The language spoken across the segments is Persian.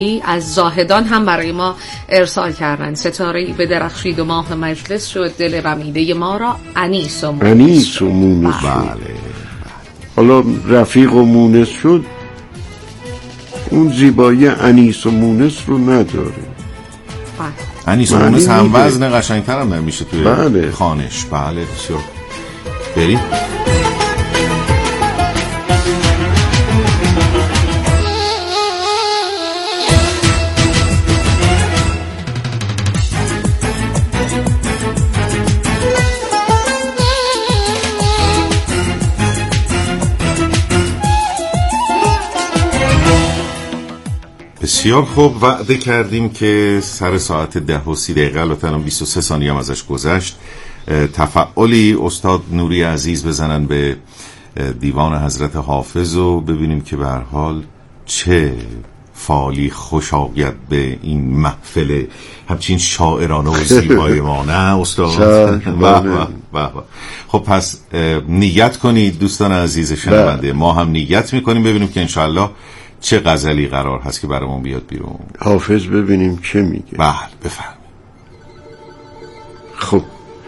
از زاهدان هم برای ما ارسال کردن. ستاره‌ای بدرخشید و ماه مجلس شد، دل رمیده ما را انیس و مونس شد. بله. حالا رفیق و مونس شد، اون زیبایی انیس و مونس رو نداره. انیس و مونس هم وزن قشنگتر هم نمیشه توی خانش. بله بسیار. بریم. بسیار خوب، وعده کردیم که سر ساعت 10:30 البته 23 ثانیه هم ازش گذشت، تفعالی استاد نوری عزیز بزنن به دیوان حضرت حافظ و ببینیم که به هر حال چه فالی خوش آید به این محفل همچین شاعرانه و زیبای ما. نه استاد؟ خب پس نیت کنید دوستان عزیز شنونده، ما هم نیت میکنیم ببینیم که انشاءالله چه غزلی قرار هست که برامون بیاد بیرون. حافظ ببینیم چه میگه. بله بفرمایید. خب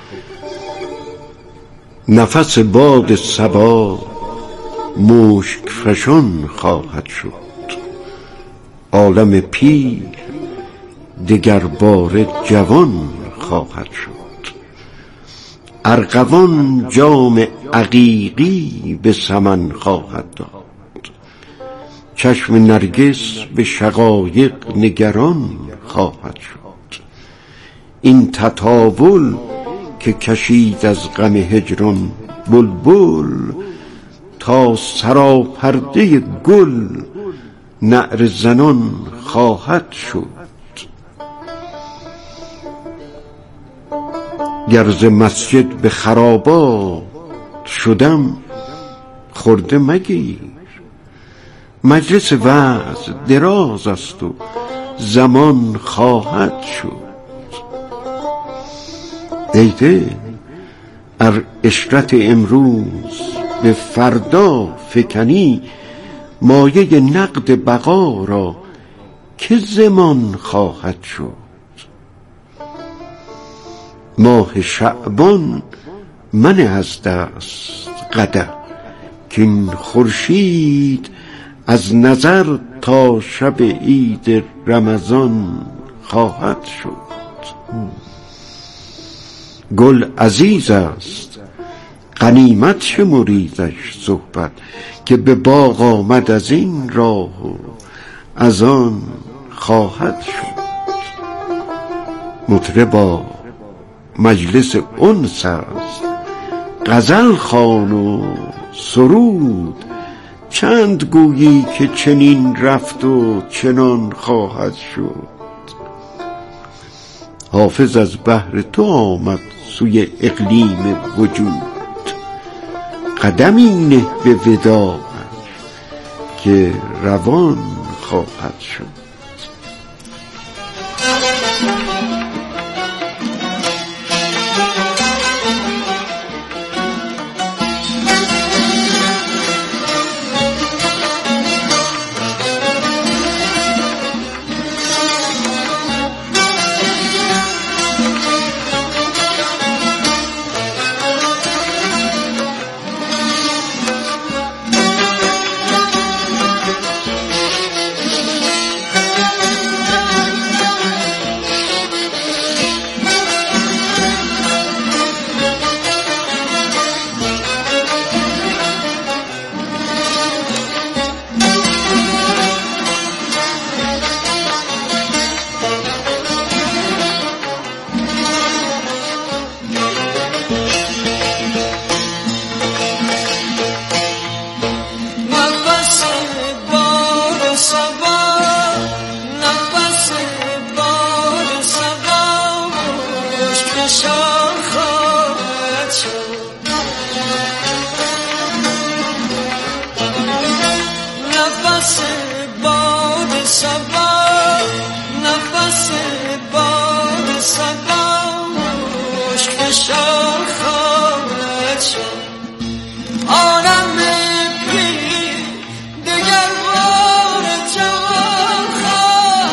نفس باد صبا مشک فشان خواهد شد، عالم پیر دگر باره جوان خواهد شد. ارغوان جام عقیقی به سمن خواهد داد، چشم نرگس به شقایق نگران خواهد شد. این تطاول که کشید از غم هجران بلبل، تا سراپرده گل نعره زنان خواهد شد. گر ز مسجد به خرابات شدم خرده مگیر، مجلس وعظ دراز است و زمان خواهد شد. ای دل ار عشرت امروز به فردا فکنی، مایه نقد بقا را که زمان خواهد شد. ماه شعبان منه از دست قدح، که این خورشید از نظر تا شب عید رمضان خواهد شد. گل عزیز است غنیمت شمریدش صحبت، که به باغ آمد از این راه و از آن خواهد شد. مطربا مجلس انس است، غزل خوان و سرود، چند گویی که چنین رفت و چنان خواهد شد. حافظ از بحر تو آمد سوی اقلیم وجود، قدمی نه به وداعش که روان خواهد شد. دگر بار جوان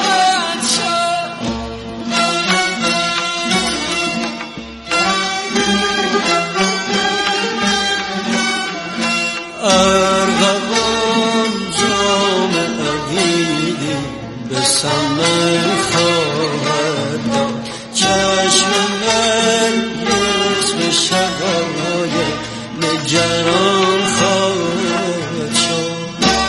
سمن خواهد داد چشم من یه شبای نگران خواهد شد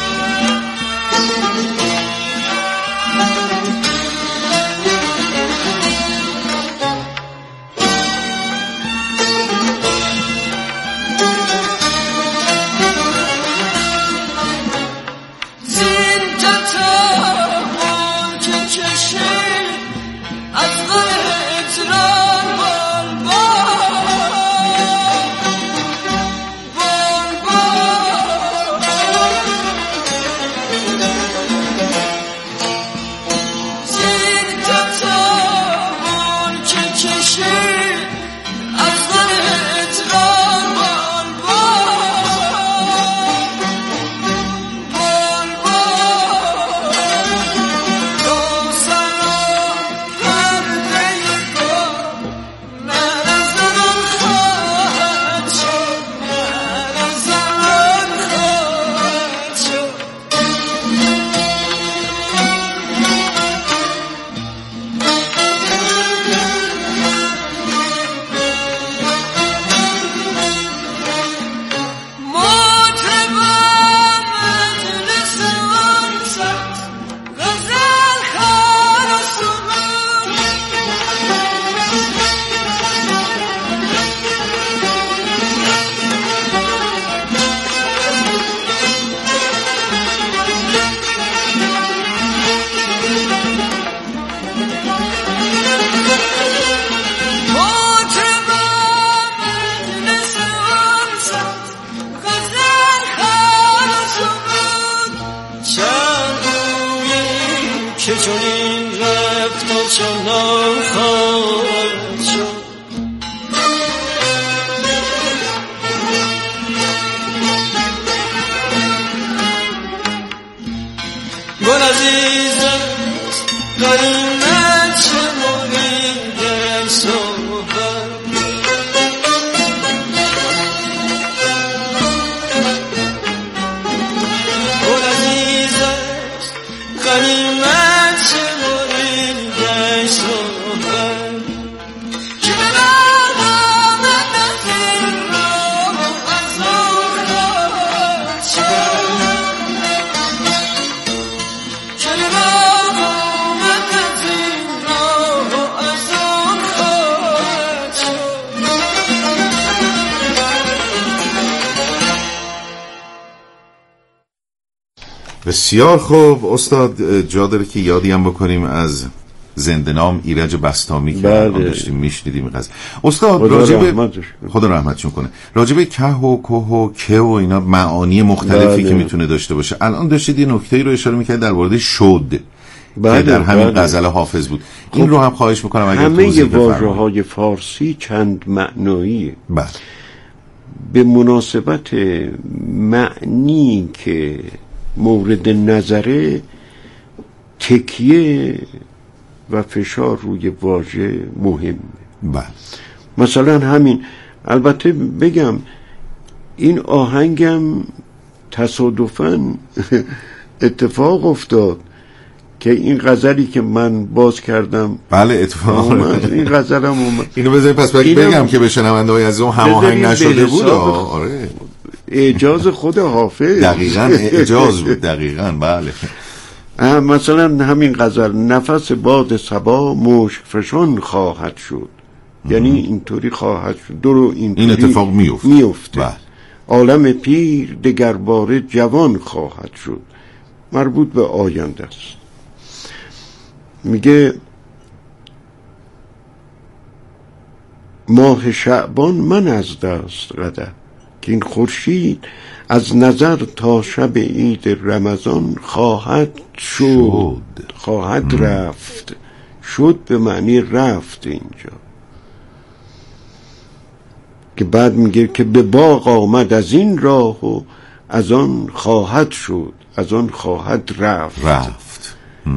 که چون این رفت و چنان خواهد شد گل عزیز است قریمت شمارید صحبت گل عزیز است قریمت بسیار خوب استاد، جا داره که یادی هم بکنیم از زنده نام ایرج بسطامی که داشتیم میشنیدیم این قضیه. استاد خدا رحمتشون کنه، راجب که و که و که و اینا معانی مختلفی که میتونه داشته باشه. الان داشتید یه نکته‌ای رو اشاره میکرد در مورد شد که در همین غزل حافظ بود. این رو هم خواهش میکنم اگر توضیح بفرمایید. همه واژه‌های فارسی چند معناییه. به مناسبت معنی که مورد نظره تکیه و فشار روی واژه مهمه. مثلا همین، البته بگم این آهنگم تصادفاً اتفاق افتاد که این غزلی که من باز کردم بله اتفاق این غزلم اومد. اینو بذارید پس بگم که به شنونده‌های از اون هماهنگ نشده بود. آره اعجاز خود حافظ دقیقاً اعجاز بود. دقیقاً بله. مثلا همین غزل نفس باد صبا مشک فشان خواهد شد، یعنی اینطوری خواهد شد، این اتفاق میفته. عالم پیر دگر باره جوان خواهد شد، مربوط به آینده است. میگه ماه شعبان من از دست رده، که این خورشید از نظر تا شب عید رمضان خواهد شد. خواهد رفت. شد به معنی رفت اینجا، که بعد میگه که به باغ آمد از این راه و از آن خواهد شد، از آن خواهد رفت.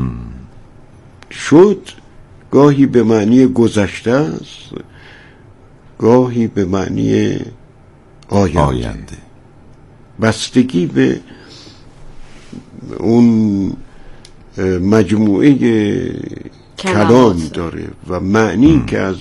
شد گاهی به معنی گذشته است، گاهی به معنی آینده. بستگی به اون مجموعه کلام داره و معنی که از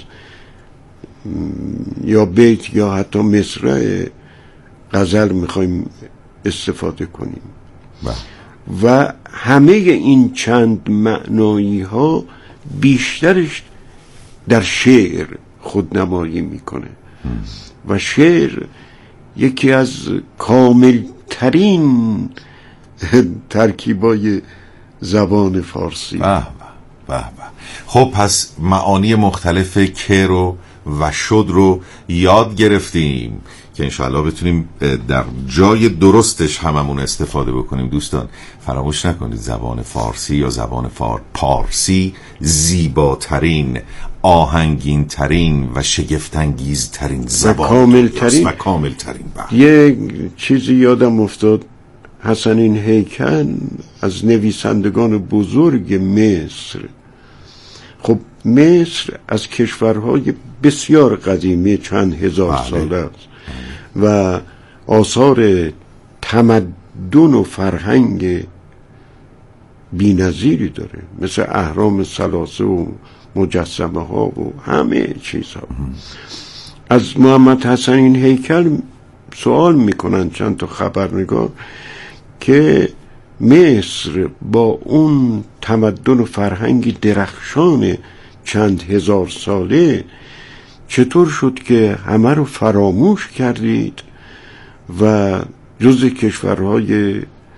یا بیت یا حتی مصرع غزل میخوایم استفاده کنیم و همه این چند معنایی ها بیشترش در شعر خودنمایی میکنه و شعر یکی از کاملترین ترکیبای زبان فارسی. خب پس معانی مختلف که رو و شد رو یاد گرفتیم که انشاءالله بتونیم در جای درستش هممون استفاده بکنیم. دوستان فراموش نکنید زبان فارسی یا زبان پارسی زیباترین، آهنگین ترین و شگفت‌انگیز ترین زبان و کاملترین. یه چیزی یادم افتاد، حسنین هیکل از نویسندگان بزرگ مصر. خب مصر از کشورهای بسیار قدیمی چند هزار ساله است و آثار تمدن و فرهنگ بی‌نظیری داره، مثل اهرام ثلاثه و مجسمه ها و همه چیزها. از محمد حسنین هیکل سوال میکنن چند تا خبرنگار که مصر با اون تمدن و فرهنگ درخشان چند هزار ساله چطور شد که همه رو فراموش کردید و جز کشورهای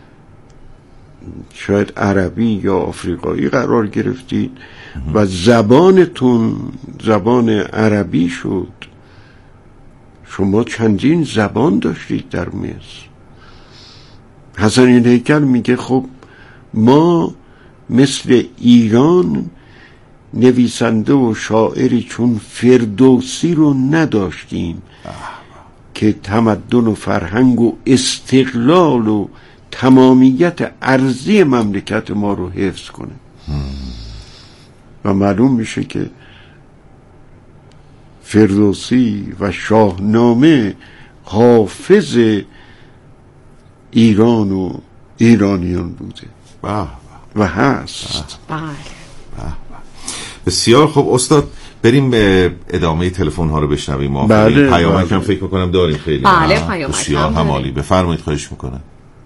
شاید عربی یا آفریقایی قرار گرفتید و زبانتون زبان عربی شد؟ شما چندین زبان داشتید در مصر. حسنین هیکل میگه خب ما مثل ایران نویسنده و شاعری چون فردوسی رو نداشتیم که تمدن و فرهنگ و استقلال و تمامیت ارضی مملکت ما رو حفظ کنه. و معلوم میشه که فردوسی و شاهنامه حافظ ایران و ایرانیان بوده و هست. بسیار خوب استاد، بریم به ادامه تلفن ها رو بشنویم. ما پیامک هم فکر میکنم داریم. خیلی بسیار هم عالی، بفرمایید، خواهش میکنم.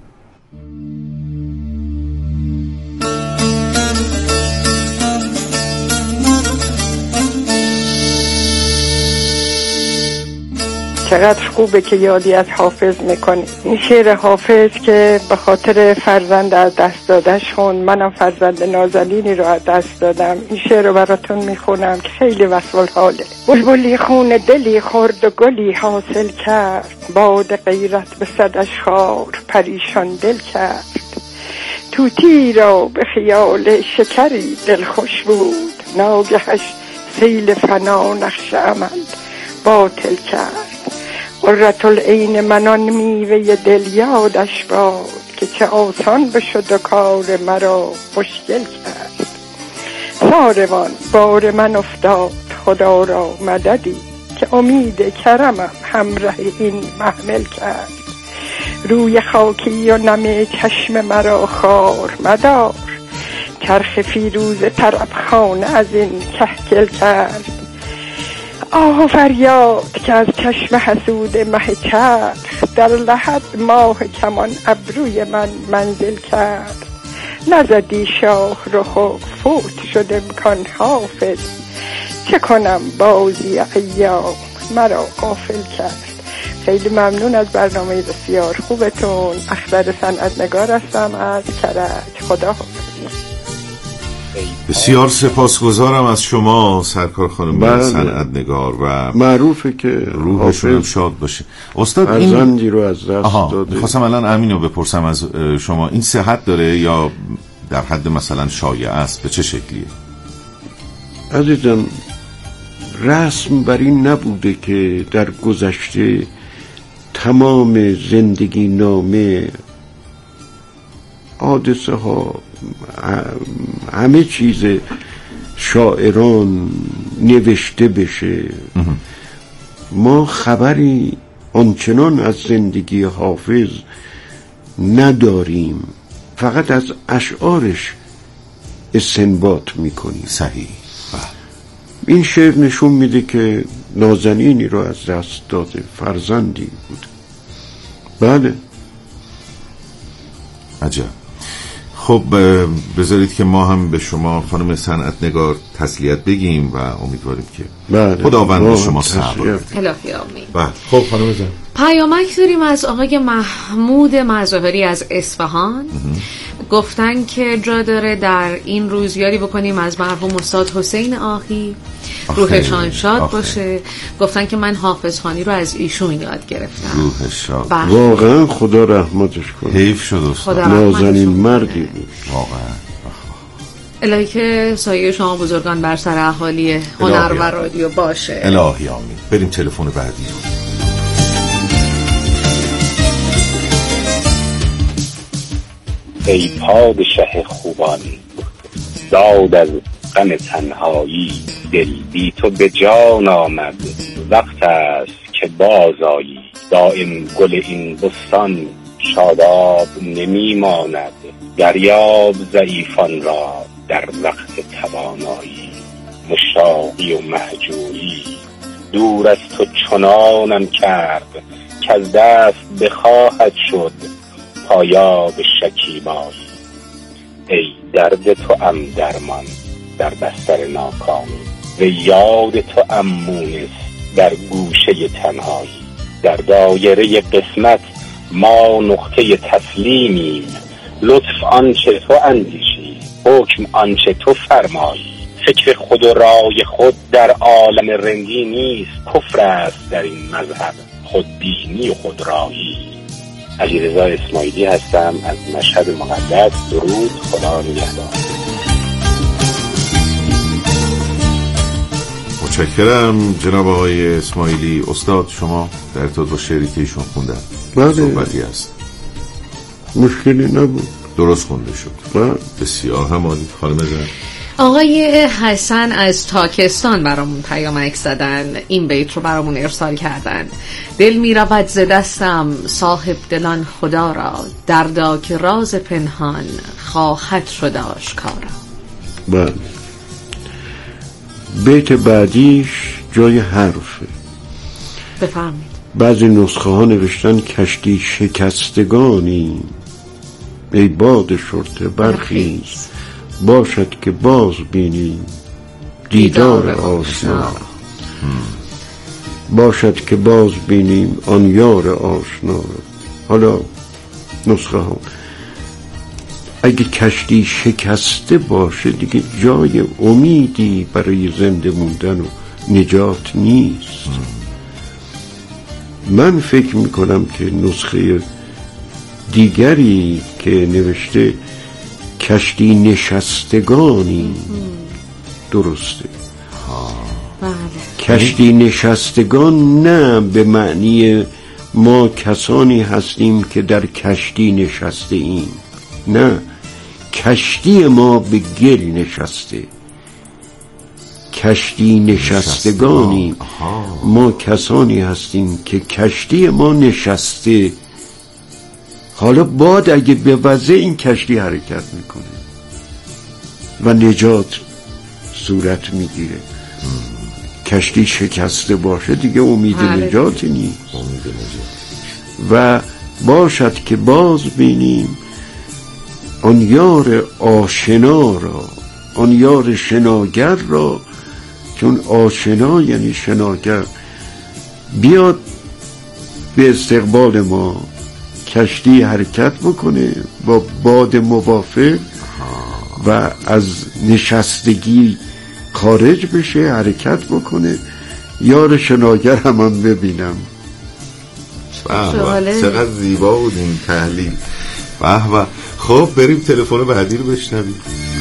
چقدر خوبه که یادی از حافظ میکنی. این شعر حافظ که به خاطر فرزند از دست دادش خون، منم فرزند نازنینی رو از دست دادم. این شعر رو براتون میخونم که خیلی وصل حاله. بلبلی خون دلی خورد و گلی حاصل کرد، باد غیرت به صدش خار پریشان دل کرد. توتی را به خیال شکری دل خوش بود، ناگهش سیل فنا نقش عمل باطل کرد. قرة العین منان میوه دل یادش باد، که چه آسان بشد و کار مرا مشکل کرد. ساروان بار من افتاد خدا را مددی، که امید کرمم همراه این محمل کرد. روی خاکی و نم چشم مرا خار مدار، چرخ فیروز طربخانه از این کهکل کرد. آه فریاد که از چشم حسود مه چرخ، در لحد ماه کمان ابروی من منزل کرد. نزدی شاه رخ فوت شد امکان حافظ، چه کنم بازی ایام مرا غافل کرد. خیلی ممنون از برنامه بسیار خوبتون. اختر صنعتنگار هستم از کرج. خدا حافظ. بسیار سپاسگزارم از شما سرکار خانم صنعتنگار و معروفه که روحشون شاد باشه. استاد این زندی رو از دست داده. می‌خواستم الان امینو بپرسم از شما، این صحت داره یا در حد مثلا شایعه است؟ به چه شکلیه؟ عزیزم رسم بر این نبوده که در گذشته تمام زندگی نامه، حادثه ها، همه چیز شاعران نوشته بشه. ما خبری آنچنان از زندگی حافظ نداریم، فقط از اشعارش استنباط میکنیم. صحیح. این شعر نشون میده که نازنینی رو از دست داده، فرزندی بود. بله. عجب. خب بذارید که ما هم به شما خانم صنعتنگار تسلیت بگیم و امیدواریم که خداوند به شما صبر بده. الهی آمین. بله. خب خانم زن پیامک داریم از آقای محمود مظاهری از اصفهان. گفتن که جا داره در این روز یادی بکنیم از مرحوم استاد حسین آهی، روحشان شاد باشه. گفتن که من حافظ خانی رو از ایشون یاد گرفتم. روحش شاد. واقعا خدا رحمتش کنه. حیف شد استاد. نازنین مردی بود واقعا. الهی که سایه شما بزرگان بر سر اهالی هنر و رادیو باشه. الهی آمین. بریم تلفن بعدی رو. ای پادشه خوبان، داد از غم تنهایی، دل بی تو به جان آمد، وقت است که بازآیی. دایم گل این بستان شاداب نمی ماند، دریاب ضعیفان را در وقت توانایی. مشتاقی و مهجوری دور از تو چنانم کرد، که از دست بخواهد شد پایاب شکیبایی. ای درد تو ام درمان در بستر ناکامی، و یاد تو ام مونس در گوشه تنهایی. در دایره قسمت ما نقطه تسلیمیم، لطف آنچه تو اندیشی، حکم آنچه تو فرمایی. فکر خود و رای خود در عالم رندی نیست، کفر است در این مذهب خودبینی و خودرایی. علیرضا اسماعیلی هستم از مشهد مقدس. درود، خدا نگهدار. متشکرم جناب آقای اسماعیلی. استاد شما در ارتباط با شعری که ایشون خوندن صحبتی هست؟ مشکلی نبود، درست خونده شد. بسیار هم عالی. خانم زن آقای حسن از تاکستان برامون پیامک زدن، این بیت رو برامون ارسال کردن. دل می رود ز دستم صاحب دلان خدا را، دردا که راز پنهان خواهد شد آشکارا. بله. بیت بعدیش جای حرفه. بفرمید. بعضی نسخه ها نوشتن کشتی شکستگانی، ای باد شرطه برخیز، باشد که باز بینیم دیدار آشنا. باشد که باز بینیم آن یار آشنا. حالا نسخه ها اگه کشتی شکسته باشه دیگه جای امیدی برای زنده موندن و نجات نیست. من فکر میکنم که نسخه دیگری که نوشته کشتی نشستگانی درسته. بله. کشتی نشستگان نه به معنی ما کسانی هستیم که در کشتی نشسته ایم، نه، کشتی ما به گل نشسته. کشتی نشستگانی ما کسانی هستیم که کشتی ما نشسته. حالا باد اگه به وضع این کشتی حرکت میکنه و نجات صورت میگیره. کشتی شکسته باشه دیگه امید نجاتی نیست. و باشد که باز بینیم آن یار آشنا را، آن یار شناگر را، چون آشنا یعنی شناگر، بیاد به استقبال ما، کشتی حرکت بکنه با باد موافق و از نشستگی خارج بشه، حرکت بکنه. یار شناگر هم ببینم. چقدر زیبا بود این تحلیل. به. خب بریم تلفن بعدی رو بشنویم.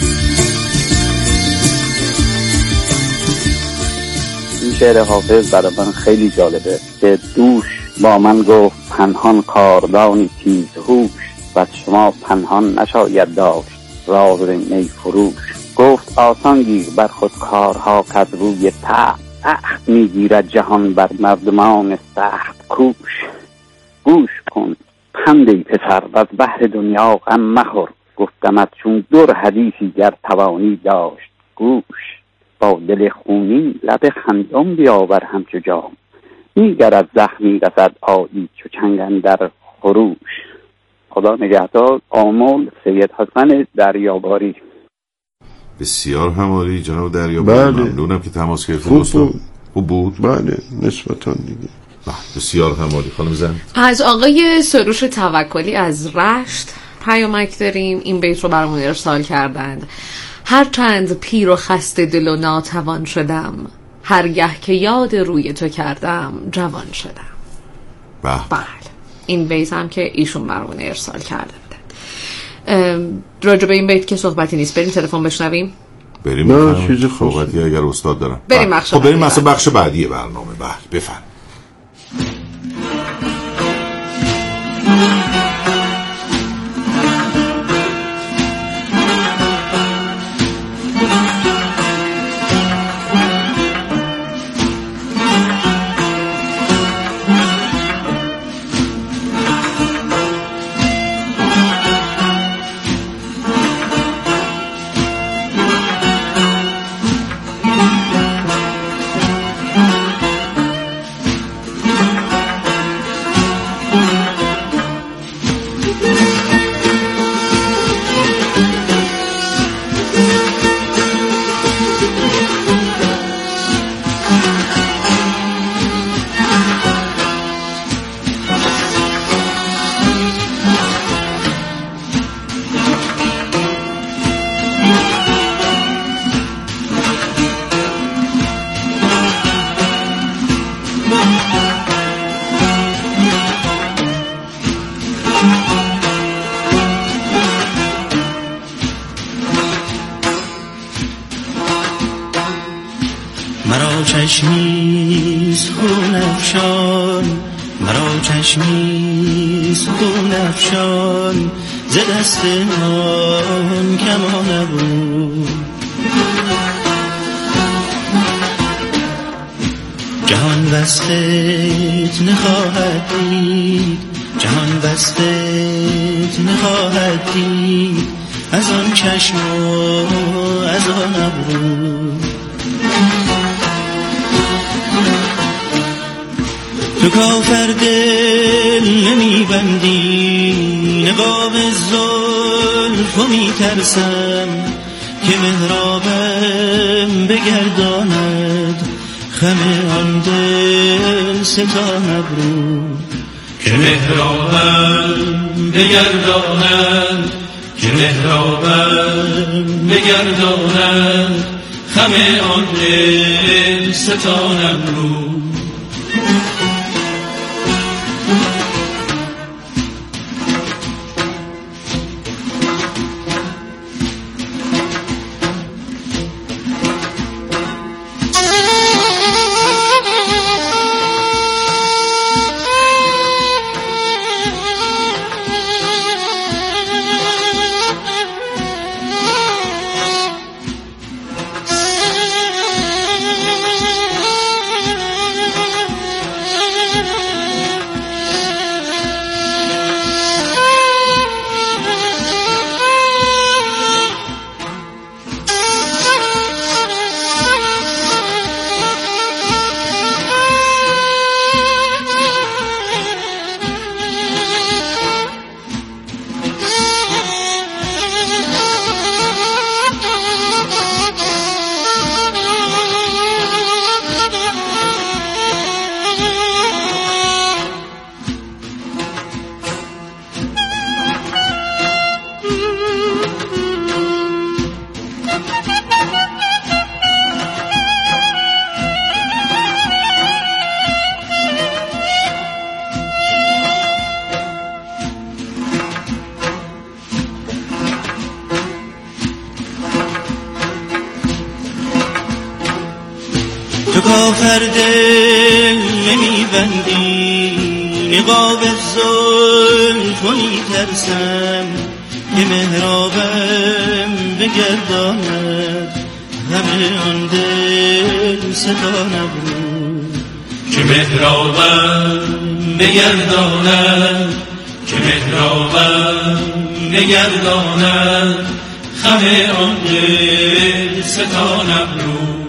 این شعر حافظ برای من خیلی جالبه که دوش با من گفت پنهان کاردانی تیز هوش، و شما پنهان نشاید داشت راز می فروش. گفت آسان گیر بر خود کارها که از روی تخت میگیرد جهان بر مردمان سخت کوش. گوش کن پند ای پسر و از بحر دنیا غم مخور، گفتمت چون در حدیثی گر توانی داشت گوش، با دل خونی لب خندان بیاور همچو جام، میگر از زخمی رسد آیی چو چنگ اندر خروش. خدا نگهدار. آمل سید حسن دریاباری. بسیار هماری جناب دریاباری. بله. ممنونم که تماس گرفتید. خوب بود. بله نسبتاً دیگه. بسیار هماری. خانم زن از آقای سروش توکلی از رشت پیامک داریم. این بیت رو برامون ارسال کردند: هر چند پیر و خسته دل و ناتوان شدم، هرگه که یاد روی تو کردم جوان شدم. بله این بیت هم که ایشون برامون ارسال کرده بودن. راجع به این بیت که صحبتی نیست، بریم تلفن بشنویم. بریم. نه چیزی صحبتی اگر استاد دارم. بریم بخش بعدی برنامه. بله بفرمایید. چشمیز خون افشان، مرا چشمیز خون افشان، ز دست من کمان نبود. جهان بستت نخواهد دید، جهان بستت نخواهد دید، از آن چشم و از آن ابرو. تو کافر دل نمیبندی، نقاب زلف و میترسم که محرابم بگرداند خم آن دل ستان ابرو. که محرابم بگرداند، که محرابم بگرداند خم آن دل ستان ابرو. تو کافر دل نمیبندی، نقاب زلف و میترسم که محرابم بگرداند همه آن دل ستان ابرو. که محرابم بگرداند، که محرابم بگرداند خم آن ستان ابرو.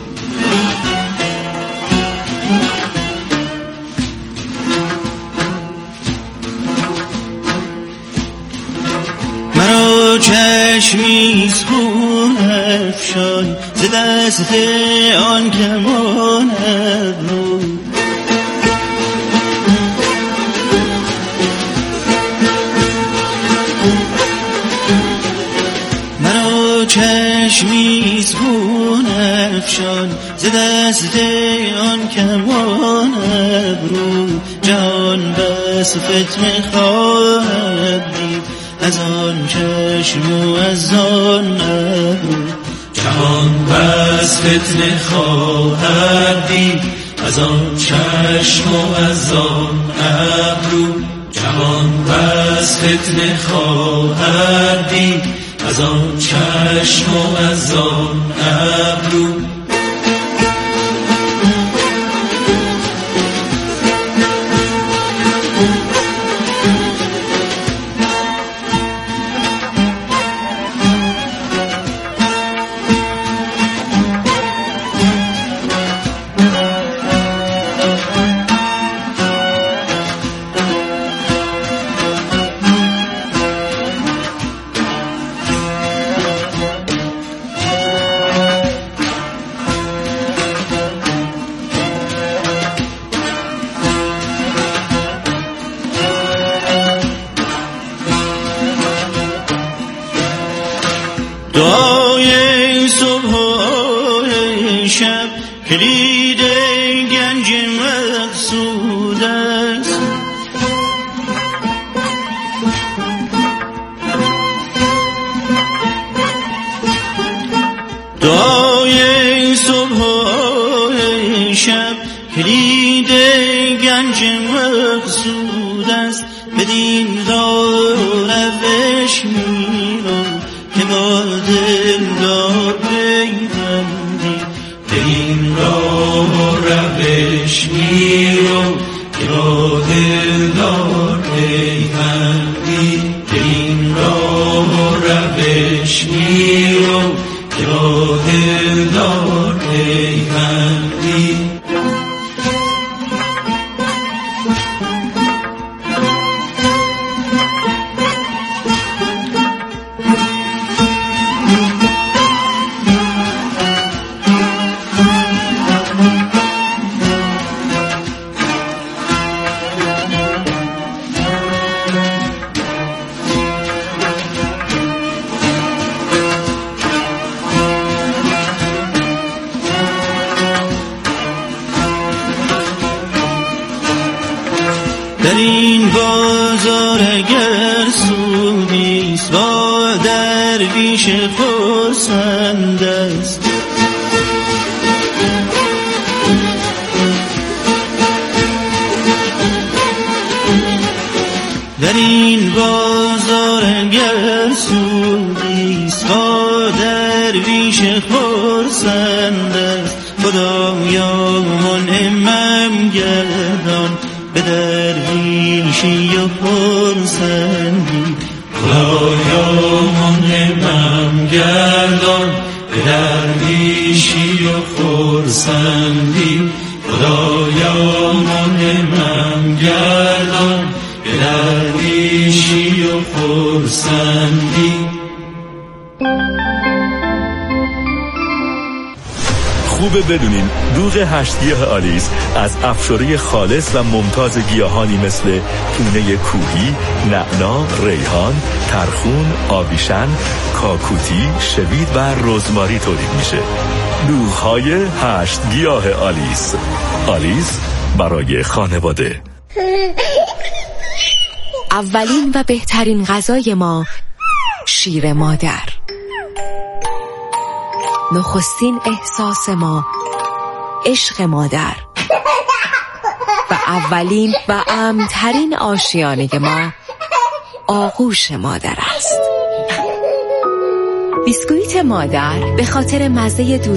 مرا چشمی خون افشان ز دست آن کمان ابرو. مرا چشمی خون افشان ز دست آن کمان ابرو. جهان بس فتنه خواهد دید از آن چشم و از آن ابرو. جهان بس فتنه خواهد دید از آن چشم و از آن ابرو. جهان بس فتنه خواهد دید از آن چشم و از آن ابرو. دعای صبح و شب کلید گنج مقصود است. دعای صبح و شب کلید گنج مقصود است. بدین راه روش میرو که با دلدار پیوندی. بدین راه روش میرو که با دلدار پیوندی. بدین راه روش میرو که با دلدار پیوندی. در این بازار اگر سودیست با درویش خرسند است. در این بازار اگر سودیست با درویش خرسند است. خدایا منعمم گردان به درویشی و خرسندی. خدایا منعمم گردان به درویشی و خرسندی. خدایا منعمم گردان به درویشی و خرسندی. خوبه بدونین دوغ 8 گیاه آلیس از افشاره خالص و ممتاز گیاهانی مثل تونه کوهی، نعنا، ریحان، ترخون، آویشن، کاکوتی، شوید و رزماری تولید میشه. دوغ‌های 8 گیاه آلیس. آلیس برای خانواده. اولین و بهترین غذای ما شیر مادر. نخستین احساس ما عشق مادر و اولین و امن‌ترین آشیانه ما آغوش مادر است. بیسکویت مادر به خاطر مزه